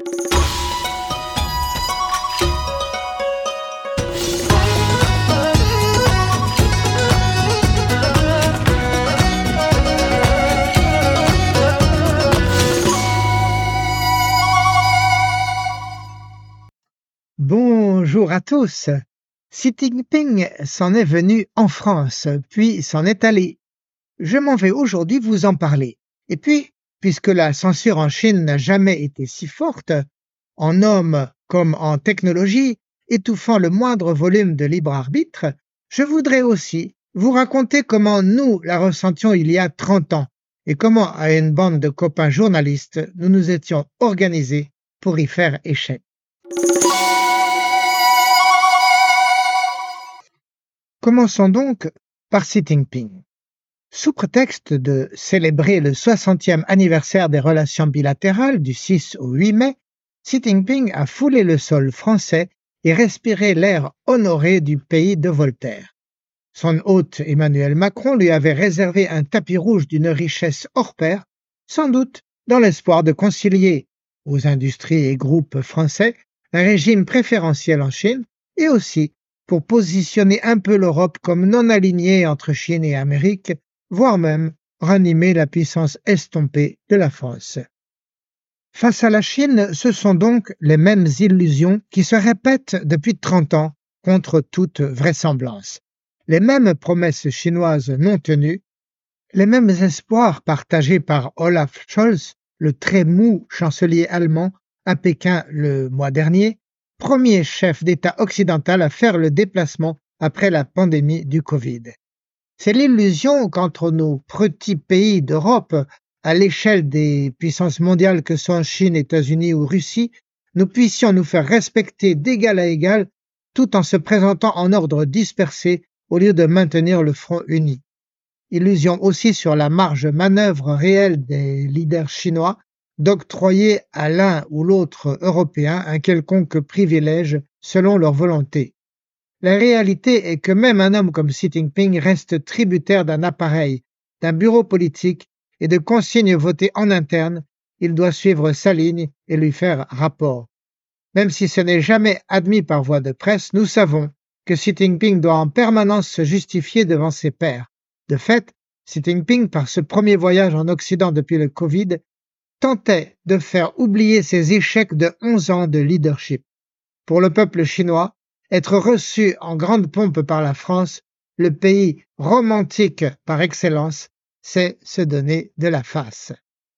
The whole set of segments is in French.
Bonjour à tous. Xi Jinping s'en est venu en France, puis s'en est allé. Je m'en vais aujourd'hui vous en parler. Et puis, puisque la censure en Chine n'a jamais été si forte, en hommes comme en technologie, étouffant le moindre volume de libre arbitre, je voudrais aussi vous raconter comment nous la ressentions il y a 30 ans et comment, à une bande de copains journalistes, nous nous étions organisés pour y faire échec. Commençons donc par Xi Jinping. Sous prétexte de célébrer le 60e anniversaire des relations bilatérales du 6 au 8 mai, Xi Jinping a foulé le sol français et respiré l'air honoré du pays de Voltaire. Son hôte Emmanuel Macron lui avait réservé un tapis rouge d'une richesse hors pair, sans doute dans l'espoir de concilier aux industries et groupes français un régime préférentiel en Chine et aussi pour positionner un peu l'Europe comme non alignée entre Chine et Amérique, voire même ranimer la puissance estompée de la France. Face à la Chine, ce sont donc les mêmes illusions qui se répètent depuis 30 ans contre toute vraisemblance. Les mêmes promesses chinoises non tenues, les mêmes espoirs partagés par Olaf Scholz, le très mou chancelier allemand, à Pékin le mois dernier, premier chef d'État occidental à faire le déplacement après la pandémie du Covid. C'est l'illusion qu'entre nos petits pays d'Europe, à l'échelle des puissances mondiales que sont Chine, États-Unis ou Russie, nous puissions nous faire respecter d'égal à égal tout en se présentant en ordre dispersé au lieu de maintenir le front uni. Illusion aussi sur la marge manœuvre réelle des leaders chinois d'octroyer à l'un ou l'autre européen un quelconque privilège selon leur volonté. La réalité est que même un homme comme Xi Jinping reste tributaire d'un appareil, d'un bureau politique et de consignes votées en interne. Il doit suivre sa ligne et lui faire rapport. Même si ce n'est jamais admis par voie de presse, nous savons que Xi Jinping doit en permanence se justifier devant ses pairs. De fait, Xi Jinping, par ce premier voyage en Occident depuis le Covid, tentait de faire oublier ses échecs de 11 ans de leadership. Pour le peuple chinois, être reçu en grande pompe par la France, le pays romantique par excellence, c'est se donner de la face.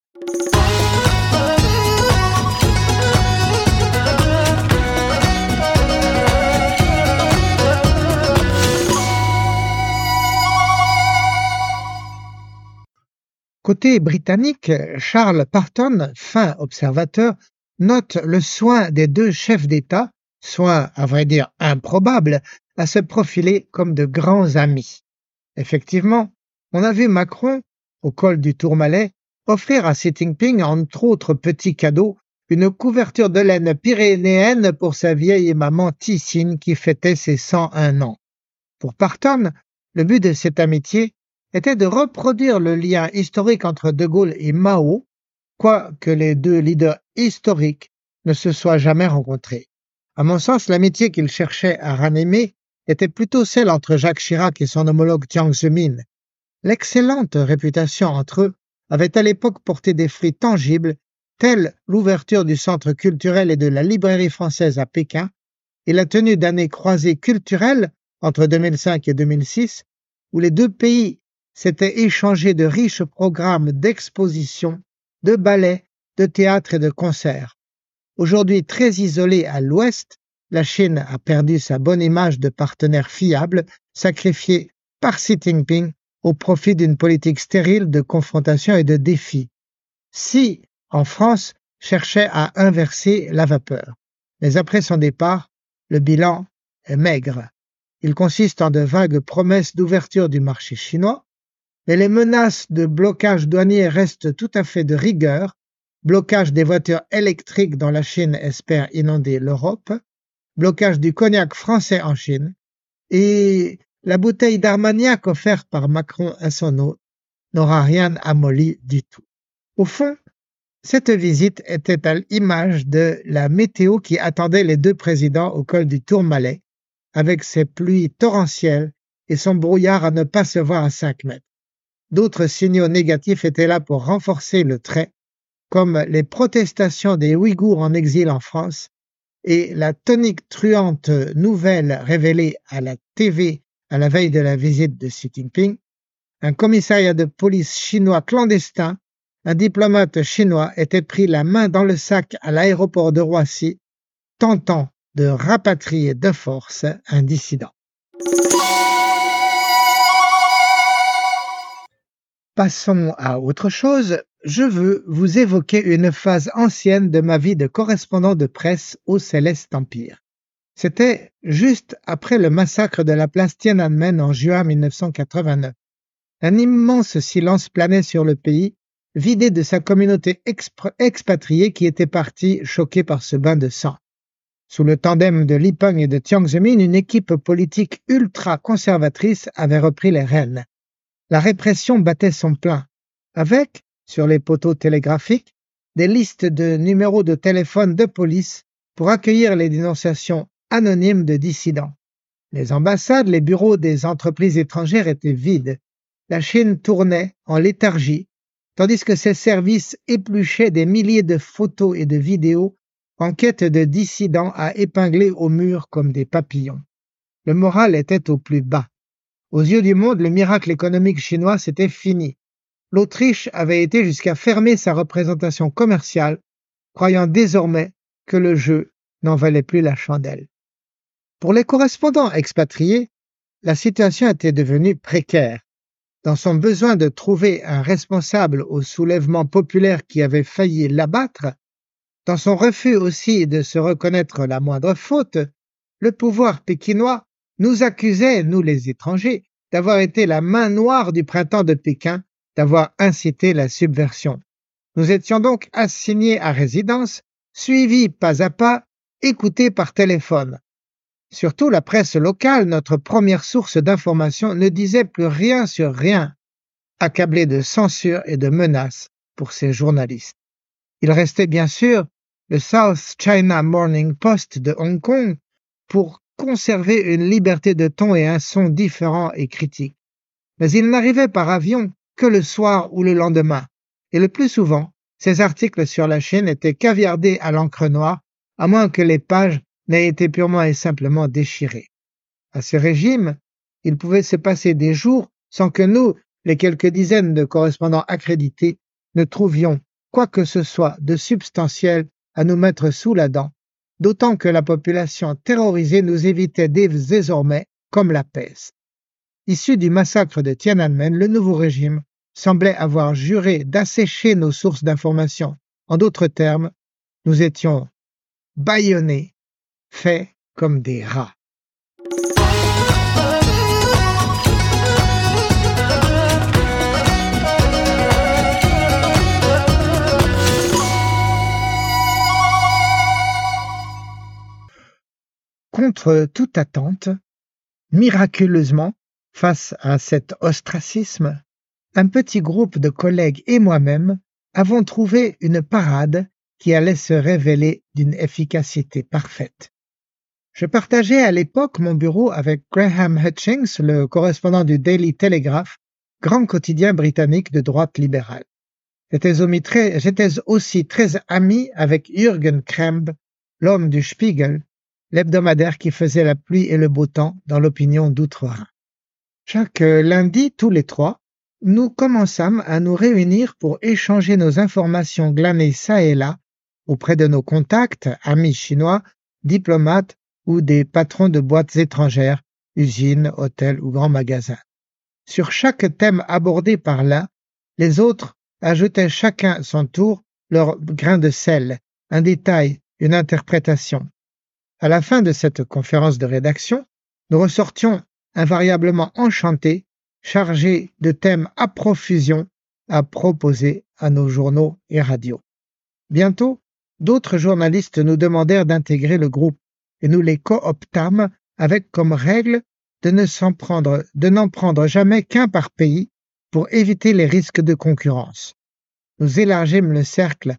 Côté britannique, Charles Parton, fin observateur, note le soin des deux chefs d'État, soin à vrai dire improbable, à se profiler comme de grands amis. Effectivement, on a vu Macron, au col du Tourmalet, offrir à Xi Jinping, entre autres petits cadeaux, une couverture de laine pyrénéenne pour sa vieille maman Tissine qui fêtait ses 101 ans. Pour Parton, le but de cette amitié était de reproduire le lien historique entre De Gaulle et Mao, quoique les deux leaders historiques ne se soient jamais rencontrés. À mon sens, l'amitié qu'il cherchait à ranimer était plutôt celle entre Jacques Chirac et son homologue Jiang Zemin. L'excellente réputation entre eux avait à l'époque porté des fruits tangibles, tels l'ouverture du centre culturel et de la librairie française à Pékin et la tenue d'années croisées culturelles entre 2005 et 2006, où les deux pays s'étaient échangés de riches programmes d'expositions, de ballets, de théâtre et de concerts. Aujourd'hui très isolée à l'Ouest, la Chine a perdu sa bonne image de partenaire fiable, sacrifiée par Xi Jinping au profit d'une politique stérile de confrontation et de défi. Xi, en France, cherchait à inverser la vapeur. Mais après son départ, le bilan est maigre. Il consiste en de vagues promesses d'ouverture du marché chinois, mais les menaces de blocage douanier restent tout à fait de rigueur, blocage des voitures électriques dont la Chine espère inonder l'Europe, blocage du cognac français en Chine, et la bouteille d'Armagnac offerte par Macron à son hôte n'aura rien amolli du tout. Au fond, Cette visite était à l'image de la météo qui attendait les deux présidents au col du Tourmalet, avec ses pluies torrentielles et son brouillard à ne pas se voir à 5 mètres. D'autres signaux négatifs étaient là pour renforcer le trait, comme les protestations des Ouïghours en exil en France et la tonitruante nouvelle révélée à la TV à la veille de la visite de Xi Jinping. Un commissariat de police chinois clandestin, un diplomate chinois, était pris la main dans le sac à l'aéroport de Roissy, tentant de rapatrier de force un dissident. Passons à autre chose. Je veux vous évoquer une phase ancienne de ma vie de correspondant de presse au Céleste Empire. C'était juste après le massacre de la place Tiananmen en juin 1989. Un immense silence planait sur le pays, vidé de sa communauté expatriée qui était partie choquée par ce bain de sang. Sous le tandem de Li Peng et de Jiang Zemin, une équipe politique ultra-conservatrice avait repris les rênes. La répression battait son plein, avec, sur les poteaux télégraphiques, des listes de numéros de téléphone de police pour accueillir les dénonciations anonymes de dissidents. Les ambassades, les bureaux des entreprises étrangères étaient vides. La Chine tournait en léthargie, tandis que ses services épluchaient des milliers de photos et de vidéos en quête de dissidents à épingler au mur comme des papillons. Le moral était au plus bas. Aux yeux du monde, le miracle économique chinois s'était fini. L'Autriche avait été jusqu'à fermer sa représentation commerciale, croyant désormais que le jeu n'en valait plus la chandelle. Pour les correspondants expatriés, la situation était devenue précaire. Dans son besoin de trouver un responsable au soulèvement populaire qui avait failli l'abattre, dans son refus aussi de se reconnaître la moindre faute, le pouvoir pékinois nous accusait, nous les étrangers, d'avoir été la main noire du printemps de Pékin, d'avoir incité la subversion. Nous étions donc assignés à résidence, suivis pas à pas, écoutés par téléphone. Surtout la presse locale, notre première source d'information, ne disait plus rien sur rien, accablée de censure et de menaces pour ses journalistes. Il restait bien sûr le South China Morning Post de Hong Kong pour conserver une liberté de ton et un son différent et critique. Mais il n'arrivait par avion que le soir ou le lendemain, et le plus souvent, ces articles sur la Chine étaient caviardés à l'encre noire, à moins que les pages n'aient été purement et simplement déchirées. À ce régime, il pouvait se passer des jours sans que nous, les quelques dizaines de correspondants accrédités, ne trouvions quoi que ce soit de substantiel à nous mettre sous la dent, d'autant que la population terrorisée nous évitait désormais comme la peste. Issu du massacre de Tiananmen, le nouveau régime semblait avoir juré d'assécher nos sources d'information. En d'autres termes, nous étions bâillonnés, faits comme des rats. Contre toute attente, miraculeusement, face à cet ostracisme, un petit groupe de collègues et moi-même avons trouvé une parade qui allait se révéler d'une efficacité parfaite. Je partageais à l'époque mon bureau avec Graham Hutchings, le correspondant du Daily Telegraph, grand quotidien britannique de droite libérale. J'étais aussi très ami avec Jürgen Kremb, l'homme du Spiegel, l'hebdomadaire qui faisait la pluie et le beau temps dans l'opinion d'outre-Rhin. Chaque lundi, tous les trois, nous commençâmes à nous réunir pour échanger nos informations glanées çà et là auprès de nos contacts, amis chinois, diplomates ou des patrons de boîtes étrangères, usines, hôtels ou grands magasins. Sur chaque thème abordé par l'un, les autres ajoutaient chacun à son tour leur grain de sel, un détail, une interprétation. À la fin de cette conférence de rédaction, nous ressortions invariablement enchantés, chargés de thèmes à profusion à proposer à nos journaux et radios. Bientôt, d'autres journalistes nous demandèrent d'intégrer le groupe et nous les cooptâmes avec comme règle de n'en prendre jamais qu'un par pays pour éviter les risques de concurrence. Nous élargîmes le cercle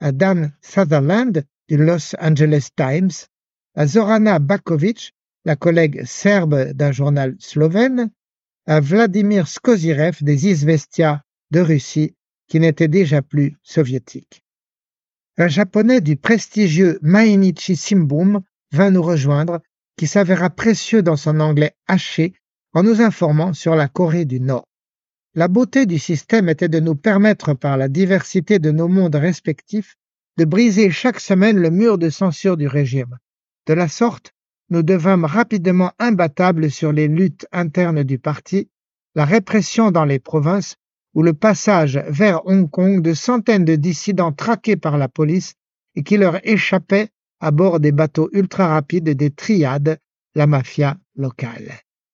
à Dan Sutherland du Los Angeles Times, à Zorana Bakovic, la collègue serbe d'un journal slovène, à Vladimir Skozirev des Izvestia de Russie, qui n'était déjà plus soviétique. Un japonais du prestigieux Mainichi Shimbun vint nous rejoindre, qui s'avéra précieux dans son anglais haché en nous informant sur la Corée du Nord. La beauté du système était de nous permettre, par la diversité de nos mondes respectifs, de briser chaque semaine le mur de censure du régime. De la sorte, nous devînmes rapidement imbattables sur les luttes internes du parti, la répression dans les provinces ou le passage vers Hong Kong de centaines de dissidents traqués par la police et qui leur échappaient à bord des bateaux ultra-rapides des triades, la mafia locale.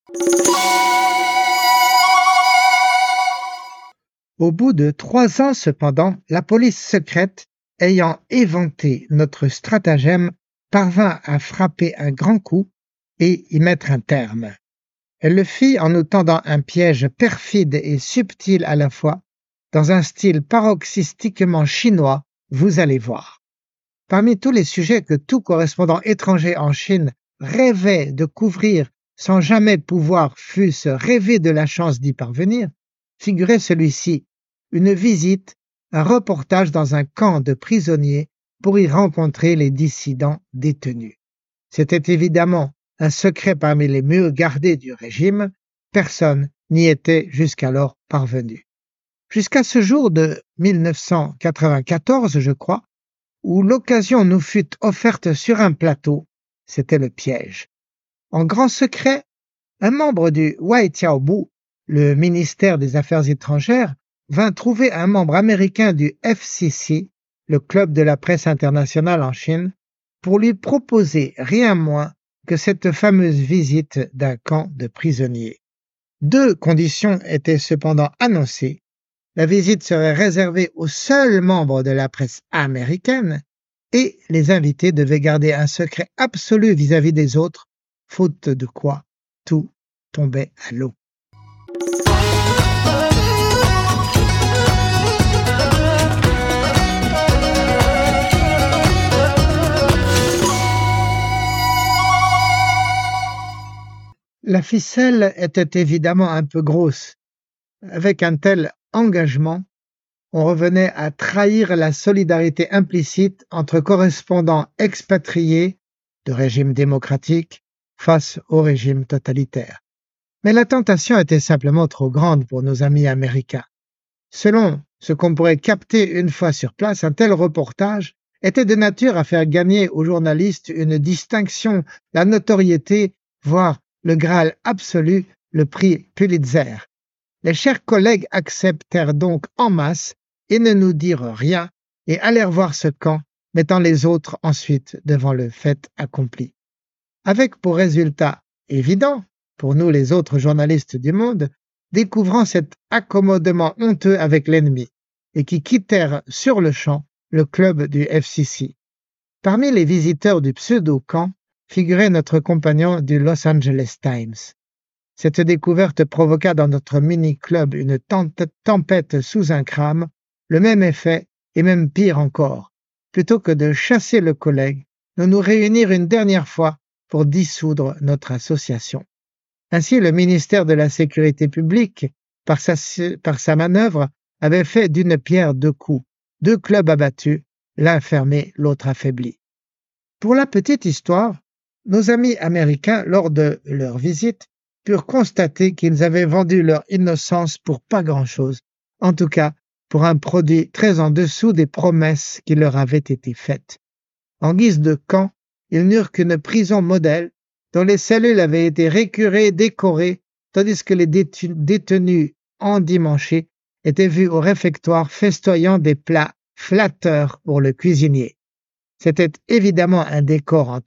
Au bout de 3 ans cependant, la police secrète, ayant éventé notre stratagème, parvint à frapper un grand coup et y mettre un terme. Elle le fit en nous tendant un piège perfide et subtil à la fois, dans un style paroxystiquement chinois, vous allez voir. Parmi tous les sujets que tout correspondant étranger en Chine rêvait de couvrir sans jamais pouvoir fût-ce rêver de la chance d'y parvenir, figurait celui-ci, une visite, un reportage dans un camp de prisonniers pour y rencontrer les dissidents détenus. C'était évidemment un secret parmi les mieux gardés du régime, personne n'y était jusqu'alors parvenu. Jusqu'à ce jour de 1994, je crois, où l'occasion nous fut offerte sur un plateau, c'était le piège. En grand secret, un membre du Waijiaobu, le ministère des Affaires étrangères, vint trouver un membre américain du FCC, le club de la presse internationale en Chine, pour lui proposer rien moins que cette fameuse visite d'un camp de prisonniers. 2 conditions étaient cependant annoncées. La visite serait réservée aux seuls membres de la presse américaine et les invités devaient garder un secret absolu vis-à-vis des autres, faute de quoi tout tombait à l'eau. La ficelle était évidemment un peu grosse. Avec un tel engagement, on revenait à trahir la solidarité implicite entre correspondants expatriés de régime démocratique face au régime totalitaire. Mais la tentation était simplement trop grande pour nos amis américains. Selon ce qu'on pourrait capter une fois sur place, un tel reportage était de nature à faire gagner aux journalistes une distinction, la notoriété, voire le Graal absolu, le prix Pulitzer. Les chers collègues acceptèrent donc en masse et ne nous dirent rien et allèrent voir ce camp, mettant les autres ensuite devant le fait accompli. Avec pour résultat évident, pour nous les autres journalistes du monde, découvrant cet accommodement honteux avec l'ennemi et qui quittèrent sur le champ le club du FCC. Parmi les visiteurs du pseudo-camp figurait notre compagnon du Los Angeles Times. Cette découverte provoqua dans notre mini-club une tempête sous un crâne, le même effet et même pire encore. Plutôt que de chasser le collègue, nous réunirons une dernière fois pour dissoudre notre association. Ainsi, le ministère de la Sécurité publique, par sa manœuvre, avait fait d'une pierre 2 coups, 2 clubs abattus, l'un fermé, l'autre affaibli. Pour la petite histoire, nos amis américains, lors de leur visite, purent constater qu'ils avaient vendu leur innocence pour pas grand-chose, en tout cas pour un produit très en dessous des promesses qui leur avaient été faites. En guise de camp, ils n'eurent qu'une prison modèle dont les cellules avaient été récurées, décorées, tandis que les détenus endimanchés étaient vus au réfectoire festoyant des plats flatteurs pour le cuisinier. C'était évidemment un décor en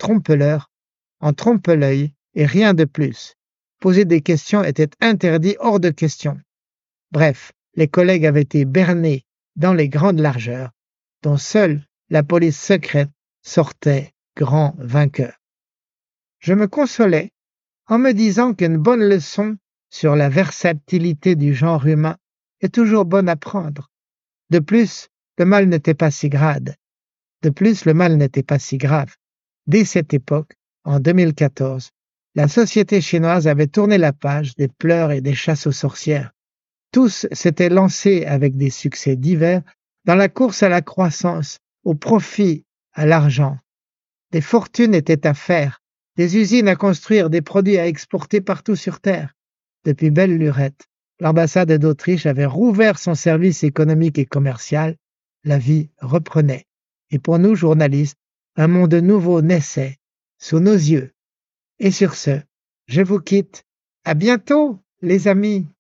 trompe-l'œil et rien de plus. Poser des questions était interdit, hors de question. Bref, les collègues avaient été bernés dans les grandes largeurs, dont seule la police secrète sortait grand vainqueur. Je me consolais en me disant qu'une bonne leçon sur la versatilité du genre humain est toujours bonne à prendre. De plus, le mal n'était pas si grave. De plus, le mal n'était pas si grave. Dès cette époque, en 2014, la société chinoise avait tourné la page des pleurs et des chasses aux sorcières. Tous s'étaient lancés avec des succès divers dans la course à la croissance, au profit, à l'argent. Des fortunes étaient à faire, des usines à construire, des produits à exporter partout sur Terre. Depuis belle lurette, l'ambassade d'Autriche avait rouvert son service économique et commercial. La vie reprenait. Et pour nous, journalistes, un monde nouveau naissait sous nos yeux. Et sur ce, je vous quitte. À bientôt, les amis.